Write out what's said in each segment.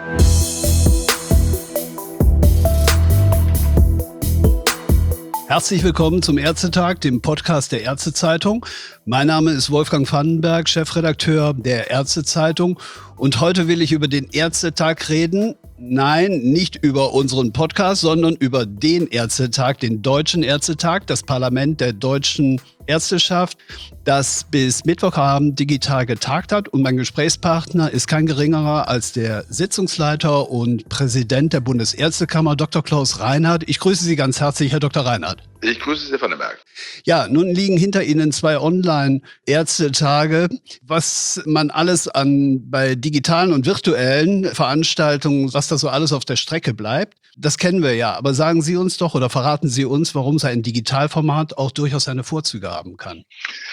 Herzlich willkommen zum Ärztetag, dem Podcast der Ärztezeitung. Mein Name ist Wolfgang Vandenberg, Chefredakteur der Ärztezeitung. Und heute will ich über den Ärztetag reden. Nein, nicht über unseren Podcast, sondern über den Ärztetag, den Deutschen Ärztetag, das Parlament der deutschen Ärzteschaft, das bis Mittwochabend digital getagt hat. Und mein Gesprächspartner ist kein geringerer als der Sitzungsleiter und Präsident der Bundesärztekammer, Dr. Klaus Reinhardt. Ich grüße Sie ganz herzlich, Herr Dr. Reinhardt. Ich grüße Sie, Vandenberg. Ja, nun liegen hinter Ihnen 2 Online-Ärztetage. Was man alles bei digitalen und virtuellen Veranstaltungen, was da so alles auf der Strecke bleibt, das kennen wir ja. Aber sagen Sie uns doch oder verraten Sie uns, warum so ein Digitalformat auch durchaus seine Vorzüge haben kann.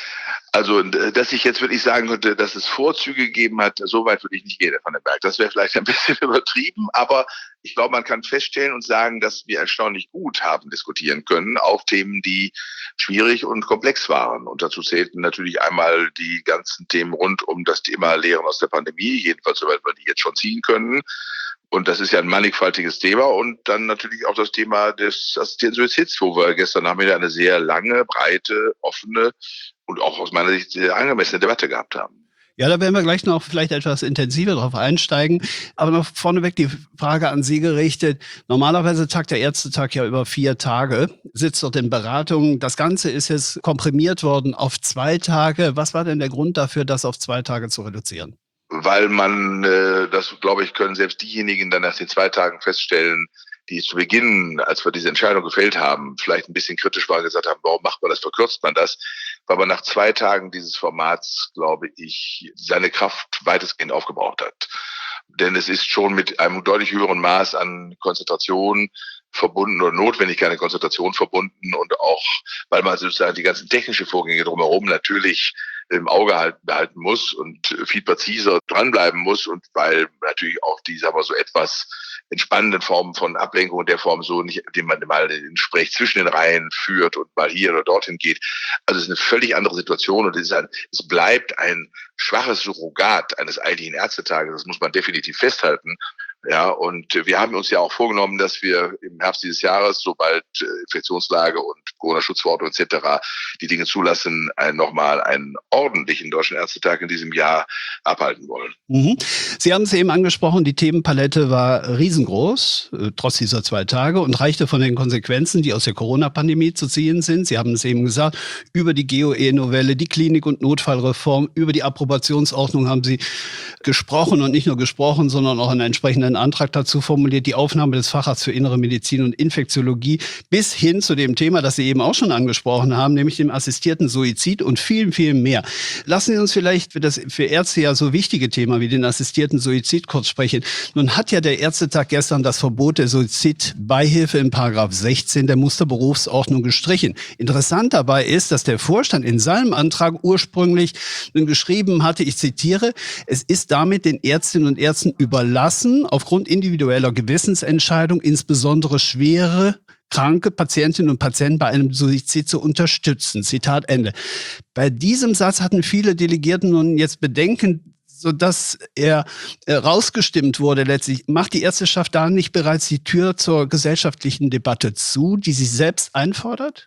Also, dass ich jetzt wirklich sagen könnte, dass es Vorzüge gegeben hat, so weit würde ich nicht gehen, Herr Vandenberg. Das wäre vielleicht ein bisschen übertrieben, aber ich glaube, man kann feststellen und sagen, dass wir erstaunlich gut haben diskutieren können, auch Themen, die schwierig und komplex waren. Und dazu zählten natürlich einmal die ganzen Themen rund um das Thema Lehren aus der Pandemie, jedenfalls soweit wir die jetzt schon ziehen können. Und das ist ja ein mannigfaltiges Thema. Und dann natürlich auch das Thema des assistierten Suizids, wo wir gestern Nachmittag eine sehr lange, breite, offene und auch aus meiner Sicht sehr angemessene Debatte gehabt haben. Ja, da werden wir gleich noch vielleicht etwas intensiver drauf einsteigen. Aber noch vorneweg die Frage an Sie gerichtet. Normalerweise tagt der Ärztetag ja über 4 Tage, sitzt dort in Beratungen. Das Ganze ist jetzt komprimiert worden auf 2 Tage. Was war denn der Grund dafür, das auf 2 Tage zu reduzieren? Weil man, das glaube ich, können selbst diejenigen dann nach den 2 Tagen feststellen, die zu Beginn, als wir diese Entscheidung gefällt haben, vielleicht ein bisschen kritisch waren, gesagt haben, warum macht man das, verkürzt man das? Weil man nach 2 Tagen dieses Formats, glaube ich, seine Kraft weitestgehend aufgebraucht hat. Denn es ist schon mit einem deutlich höheren Maß an Konzentration verbunden oder Notwendigkeit an Konzentration verbunden und auch, weil man sozusagen die ganzen technischen Vorgänge drumherum natürlich im Auge behalten muss und viel präziser dranbleiben muss und weil natürlich auch die, sagen wir so, etwas entspannenden Formen von Ablenkung in der Form so nicht, indem man mal ein Gespräch zwischen den Reihen führt und mal hier oder dorthin geht. Also es ist eine völlig andere Situation und es bleibt ein schwaches Surrogat eines eigentlichen Ärztetages. Das muss man definitiv festhalten. Ja, und wir haben uns ja auch vorgenommen, dass wir im Herbst dieses Jahres, sobald Infektionslage und Corona-Schutzverordnung etc. die Dinge zulassen, nochmal einen ordentlichen Deutschen Ärztetag in diesem Jahr abhalten wollen. Mhm. Sie haben es eben angesprochen, die Themenpalette war riesengroß, trotz dieser 2 Tage und reichte von den Konsequenzen, die aus der Corona-Pandemie zu ziehen sind. Sie haben es eben gesagt, über die GOE-Novelle, die Klinik- und Notfallreform, über die Approbationsordnung haben Sie gesprochen und nicht nur gesprochen, sondern auch einen entsprechenden Antrag dazu formuliert, die Aufnahme des Facharztes für Innere Medizin und Infektiologie bis hin zu dem Thema, das Sie eben auch schon angesprochen haben, nämlich dem assistierten Suizid und viel, viel mehr. Lassen Sie uns vielleicht für das für Ärzte ja so wichtige Thema wie den assistierten Suizid kurz sprechen. Nun hat ja der Ärztetag gestern das Verbot der Suizidbeihilfe in § 16 der Musterberufsordnung gestrichen. Interessant dabei ist, dass der Vorstand in seinem Antrag ursprünglich geschrieben hatte, ich zitiere, es ist damit den Ärztinnen und Ärzten überlassen, aufgrund individueller Gewissensentscheidung insbesondere schwere kranke Patientinnen und Patienten bei einem Suizid zu unterstützen. Zitat Ende. Bei diesem Satz hatten viele Delegierten nun jetzt Bedenken, sodass er rausgestimmt wurde letztlich. Macht die Ärzteschaft da nicht bereits die Tür zur gesellschaftlichen Debatte zu, die sie selbst einfordert?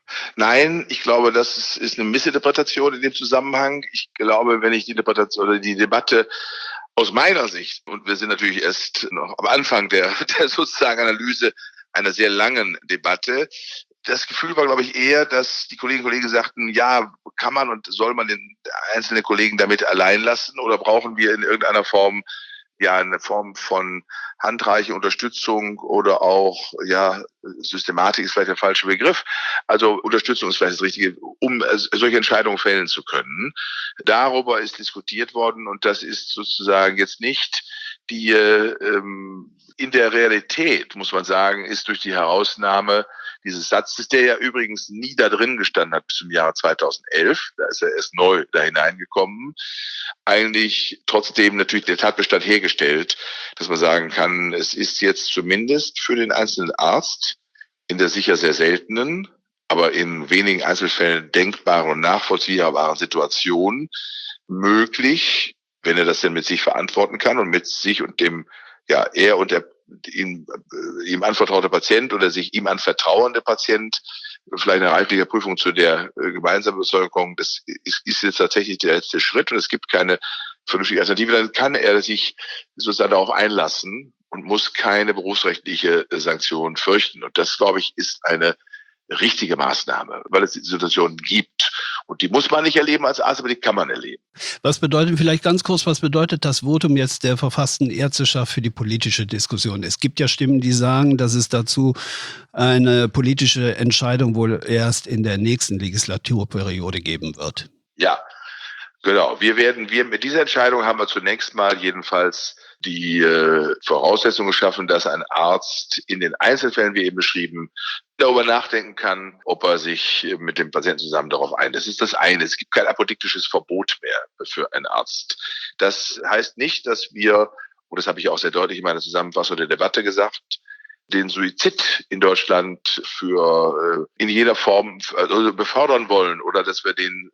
Nein, ich glaube, das ist eine Missinterpretation in dem Zusammenhang. Ich glaube, wenn ich die Interpretation oder die Debatte aus meiner Sicht, und wir sind natürlich erst noch am Anfang der sozusagen Analyse einer sehr langen Debatte, das Gefühl war, glaube ich, eher, dass die Kolleginnen und Kollegen sagten, ja, kann man und soll man den einzelnen Kollegen damit allein lassen oder brauchen wir in irgendeiner Form ja eine Form von handreiche Unterstützung oder auch, ja, Systematik ist vielleicht der falsche Begriff. Also Unterstützung ist vielleicht das Richtige, um solche Entscheidungen fällen zu können. Darüber ist diskutiert worden und das ist sozusagen jetzt nicht die, in der Realität, muss man sagen, ist durch die Herausnahme dieses Satzes, der ja übrigens nie da drin gestanden hat bis zum Jahre 2011, da ist er erst neu da hineingekommen, eigentlich trotzdem natürlich der Tatbestand hergestellt, dass man sagen kann, es ist jetzt zumindest für den einzelnen Arzt in der sicher sehr seltenen, aber in wenigen Einzelfällen denkbaren und nachvollziehbaren Situation möglich, wenn er das denn mit sich verantworten kann und mit sich und dem ja, er und der ihm anvertraute Patient oder sich ihm anvertrauende Patient vielleicht eine rechtliche Prüfung zu der gemeinsamen Besäugung, das ist jetzt tatsächlich der letzte Schritt und es gibt keine vernünftige Alternative, dann kann er sich sozusagen darauf einlassen und muss keine berufsrechtliche Sanktion fürchten. Und das, glaube ich, ist eine richtige Maßnahme, weil es die Situation gibt. Und die muss man nicht erleben als Arzt, aber die kann man erleben. Was bedeutet, vielleicht ganz kurz, was bedeutet das Votum jetzt der verfassten Ärzteschaft für die politische Diskussion? Es gibt ja Stimmen, die sagen, dass es dazu eine politische Entscheidung wohl erst in der nächsten Legislaturperiode geben wird. Ja, genau. Wir mit dieser Entscheidung haben wir zunächst mal jedenfalls die Voraussetzung geschaffen, dass ein Arzt in den Einzelfällen, wie eben beschrieben, darüber nachdenken kann, ob er sich mit dem Patienten zusammen darauf einlässt. Das ist das eine. Es gibt kein apodiktisches Verbot mehr für einen Arzt. Das heißt nicht, dass wir, und das habe ich auch sehr deutlich in meiner Zusammenfassung der Debatte gesagt, den Suizid in Deutschland für in jeder Form befördern wollen oder dass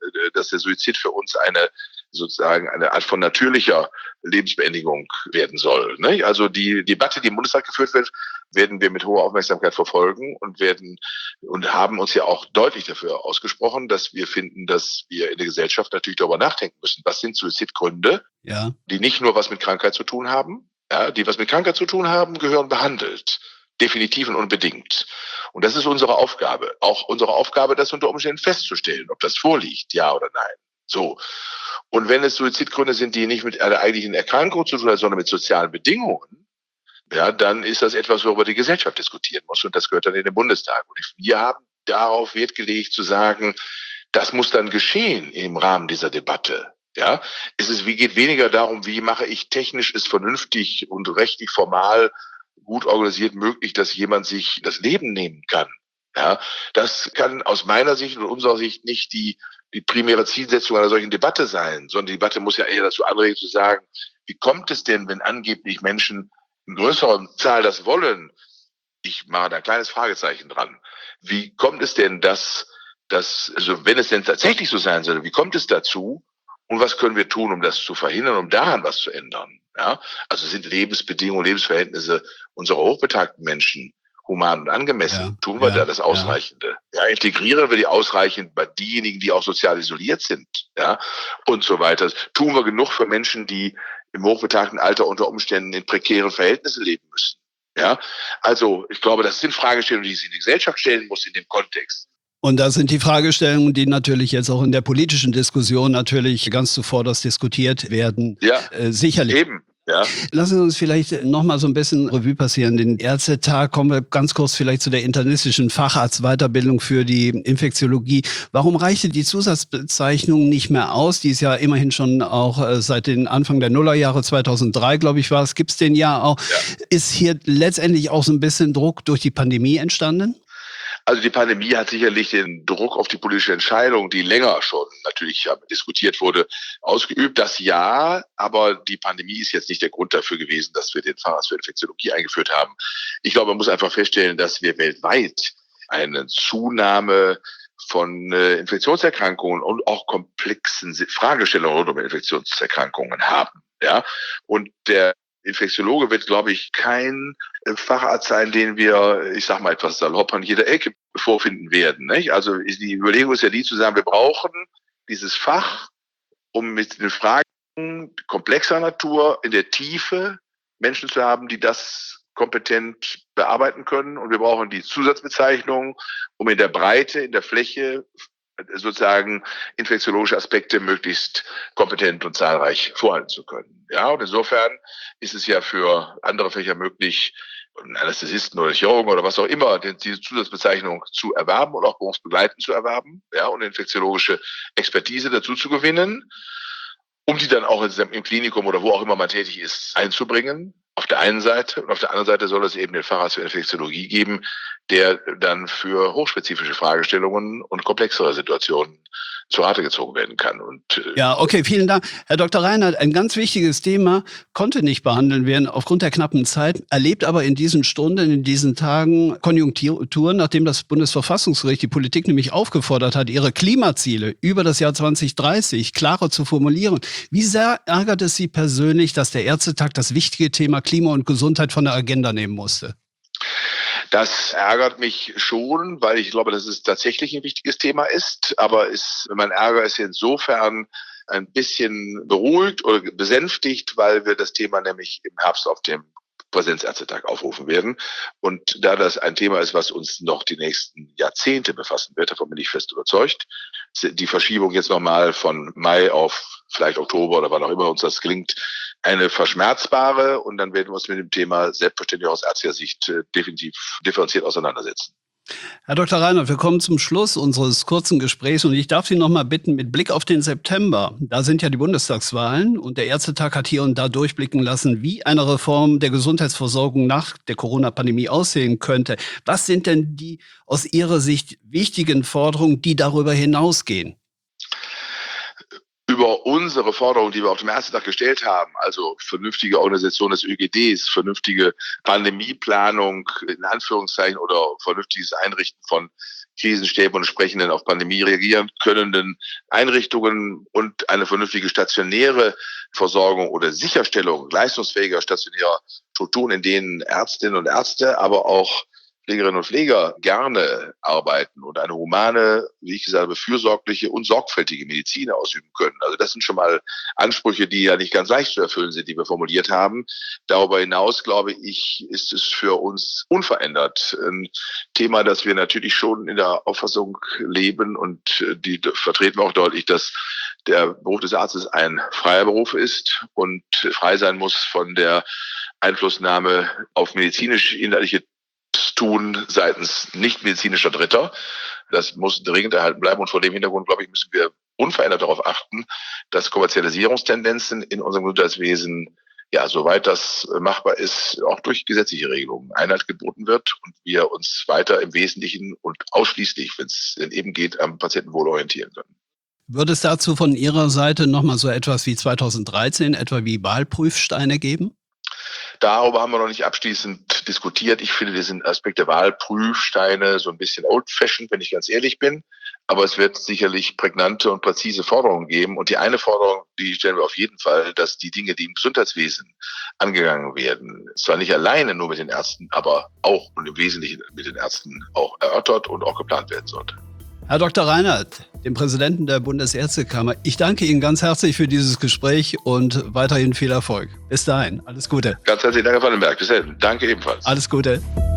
der Suizid für uns sozusagen eine Art von natürlicher Lebensbeendigung werden soll. Ne? Also die Debatte, die im Bundestag geführt wird, werden wir mit hoher Aufmerksamkeit verfolgen und haben uns ja auch deutlich dafür ausgesprochen, dass wir finden, dass wir in der Gesellschaft natürlich darüber nachdenken müssen. Was sind Suizidgründe, die nicht nur was mit Krankheit zu tun haben, die was mit Krankheit zu tun haben, gehören behandelt. Definitiv und unbedingt. Und das ist unsere Aufgabe. Auch unsere Aufgabe, das unter Umständen festzustellen, ob das vorliegt, ja oder nein. So. Und wenn es Suizidgründe sind, die nicht mit einer eigentlichen Erkrankung zu tun haben, sondern mit sozialen Bedingungen, dann ist das etwas, worüber die Gesellschaft diskutieren muss. Und das gehört dann in den Bundestag. Und wir haben darauf Wert gelegt, zu sagen, das muss dann geschehen im Rahmen dieser Debatte. Ja, geht weniger darum, wie mache ich technisch es vernünftig und rechtlich formal gut organisiert möglich, dass jemand sich das Leben nehmen kann. Ja, das kann aus meiner Sicht und unserer Sicht nicht die primäre Zielsetzung einer solchen Debatte sein, sondern die Debatte muss ja eher dazu anregen, zu sagen, wie kommt es denn, wenn angeblich Menschen in größerer Zahl das wollen? Ich mache da ein kleines Fragezeichen dran. Wie kommt es denn, also wenn es denn tatsächlich so sein soll, wie kommt es dazu? Und was können wir tun, um das zu verhindern, um daran was zu ändern? Ja, also sind Lebensbedingungen, Lebensverhältnisse unserer hochbetagten Menschen human und angemessen? Ja, tun wir da das Ausreichende? Ja, integrieren wir die ausreichend bei diejenigen, die auch sozial isoliert sind? Ja, und so weiter. Tun wir genug für Menschen, die im hochbetagten Alter unter Umständen in prekären Verhältnissen leben müssen? Ja, also ich glaube, das sind Fragestellungen, die sich die Gesellschaft stellen muss in dem Kontext. Und das sind die Fragestellungen, die natürlich jetzt auch in der politischen Diskussion natürlich ganz zuvorderst diskutiert werden. Ja, sicherlich. Eben. Ja. Lassen Sie uns vielleicht noch mal so ein bisschen Revue passieren. Den Ärztetag, kommen wir ganz kurz vielleicht zu der internistischen Facharztweiterbildung für die Infektiologie. Warum reichte die Zusatzbezeichnung nicht mehr aus? Die ist ja immerhin schon auch seit den Anfang der Nullerjahre, 2003, glaube ich, war es, gibt es den ja auch. Ja. Ist hier letztendlich auch so ein bisschen Druck durch die Pandemie entstanden? Also die Pandemie hat sicherlich den Druck auf die politische Entscheidung, die länger schon natürlich diskutiert wurde, ausgeübt. Das ja, aber die Pandemie ist jetzt nicht der Grund dafür gewesen, dass wir den Facharzt für Infektiologie eingeführt haben. Ich glaube, man muss einfach feststellen, dass wir weltweit eine Zunahme von Infektionserkrankungen und auch komplexen Fragestellungen rund um Infektionserkrankungen haben. Ja, und der Infektiologe wird, glaube ich, kein Facharzt sein, den wir, ich sage mal etwas salopp, an jeder Ecke vorfinden werden. Nicht? Also die Überlegung ist ja die zu sagen, wir brauchen dieses Fach, um mit den Fragen komplexer Natur in der Tiefe Menschen zu haben, die das kompetent bearbeiten können. Und wir brauchen die Zusatzbezeichnung, um in der Breite, in der Fläche sozusagen infektiologische Aspekte möglichst kompetent und zahlreich vorhalten zu können. Ja, und insofern ist es ja für andere Fächer möglich, Anästhesisten oder Chirurgen oder was auch immer, diese Zusatzbezeichnung zu erwerben und auch berufsbegleitend zu erwerben, ja, und infektiologische Expertise dazu zu gewinnen, um die dann auch im Klinikum oder wo auch immer man tätig ist, einzubringen. Auf der einen Seite. Und auf der anderen Seite soll es eben den Facharzt für Infektiologie geben, der dann für hochspezifische Fragestellungen und komplexere Situationen zu Rate gezogen werden kann. Ja, okay, vielen Dank. Herr Dr. Reinert, ein ganz wichtiges Thema konnte nicht behandelt werden aufgrund der knappen Zeit, erlebt aber in diesen Stunden, in diesen Tagen Konjunkturen, nachdem das Bundesverfassungsgericht die Politik nämlich aufgefordert hat, ihre Klimaziele über das Jahr 2030 klarer zu formulieren. Wie sehr ärgert es Sie persönlich, dass der Ärztetag das wichtige Thema Klima und Gesundheit von der Agenda nehmen musste? Das ärgert mich schon, weil ich glaube, dass es tatsächlich ein wichtiges Thema ist. Aber mein Ärger ist insofern ein bisschen beruhigt oder besänftigt, weil wir das Thema nämlich im Herbst auf dem Präsenzärztetag aufrufen werden. Und da das ein Thema ist, was uns noch die nächsten Jahrzehnte befassen wird, davon bin ich fest überzeugt, die Verschiebung jetzt nochmal von Mai auf vielleicht Oktober oder wann auch immer uns das gelingt, eine verschmerzbare, und dann werden wir uns mit dem Thema selbstverständlich aus ärztlicher Sicht definitiv differenziert auseinandersetzen. Herr Dr. Reinert, wir kommen zum Schluss unseres kurzen Gesprächs und ich darf Sie noch mal bitten, mit Blick auf den September, da sind ja die Bundestagswahlen und der Ärztetag hat hier und da durchblicken lassen, wie eine Reform der Gesundheitsversorgung nach der Corona-Pandemie aussehen könnte. Was sind denn die aus Ihrer Sicht wichtigen Forderungen, die darüber hinausgehen? Über unsere Forderungen, die wir auf dem Ärztetag gestellt haben, also vernünftige Organisation des ÖGDs, vernünftige Pandemieplanung in Anführungszeichen oder vernünftiges Einrichten von Krisenstäben und entsprechenden auf Pandemie reagieren könnenden Einrichtungen und eine vernünftige stationäre Versorgung oder Sicherstellung leistungsfähiger stationärer Strukturen, in denen Ärztinnen und Ärzte, aber auch Pflegerinnen und Pfleger gerne arbeiten und eine humane, wie ich gesagt habe, fürsorgliche und sorgfältige Medizin ausüben können. Also das sind schon mal Ansprüche, die ja nicht ganz leicht zu erfüllen sind, die wir formuliert haben. Darüber hinaus, glaube ich, ist es für uns unverändert ein Thema, das wir natürlich schon in der Auffassung leben und die vertreten wir auch deutlich, dass der Beruf des Arztes ein freier Beruf ist und frei sein muss von der Einflussnahme auf medizinisch-inhaltliche Tun seitens nicht-medizinischer Dritter. Das muss dringend erhalten bleiben. Und vor dem Hintergrund, glaube ich, müssen wir unverändert darauf achten, dass Kommerzialisierungstendenzen in unserem Gesundheitswesen, ja, soweit das machbar ist, auch durch gesetzliche Regelungen Einhalt geboten wird und wir uns weiter im Wesentlichen und ausschließlich, wenn es denn eben geht, am Patientenwohl orientieren können. Würde es dazu von Ihrer Seite nochmal so etwas wie 2013, etwa wie Wahlprüfsteine geben? Darüber haben wir noch nicht abschließend diskutiert. Ich finde diesen Aspekt der Wahlprüfsteine so ein bisschen old-fashioned, wenn ich ganz ehrlich bin. Aber es wird sicherlich prägnante und präzise Forderungen geben. Und die eine Forderung, die stellen wir auf jeden Fall, dass die Dinge, die im Gesundheitswesen angegangen werden, zwar nicht alleine nur mit den Ärzten, aber auch und im Wesentlichen mit den Ärzten auch erörtert und auch geplant werden sollte. Herr Dr. Reinert, dem Präsidenten der Bundesärztekammer, ich danke Ihnen ganz herzlich für dieses Gespräch und weiterhin viel Erfolg. Bis dahin, alles Gute. Ganz herzlichen Dank, Herr Vandenberg. Bis dahin. Danke ebenfalls. Alles Gute.